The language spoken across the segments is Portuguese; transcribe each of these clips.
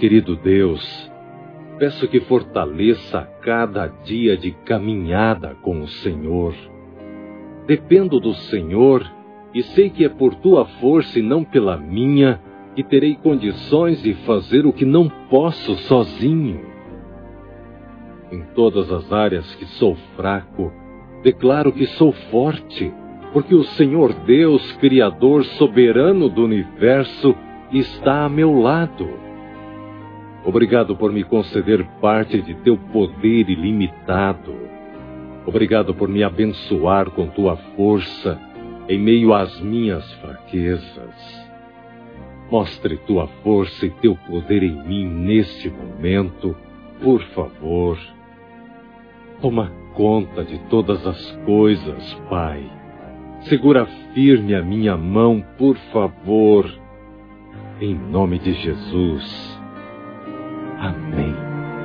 querido Deus, peço que fortaleça a cada dia de caminhada com o Senhor. Dependo do Senhor e sei que é por tua força e não pela minha que terei condições de fazer o que não posso sozinho. Em todas as áreas que sou fraco, declaro que sou forte, porque o Senhor Deus, Criador soberano do universo, está a meu lado. Obrigado por me conceder parte de teu poder ilimitado. Obrigado por me abençoar com tua força em meio às minhas fraquezas. Mostre tua força e teu poder em mim neste momento, por favor. Toma conta de todas as coisas, Pai. Segura firme a minha mão, por favor. Em nome de Jesus. Amém.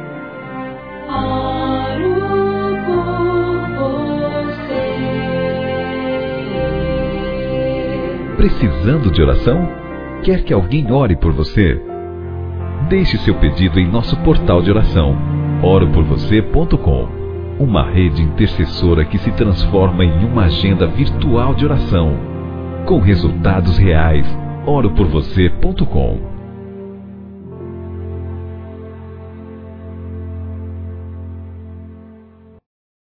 Oro por você. Precisando de oração? Quer que alguém ore por você? Deixe seu pedido em nosso portal de oração, oroporvocê.com, uma rede intercessora que se transforma em uma agenda virtual de oração, com resultados reais. oroporvocê.com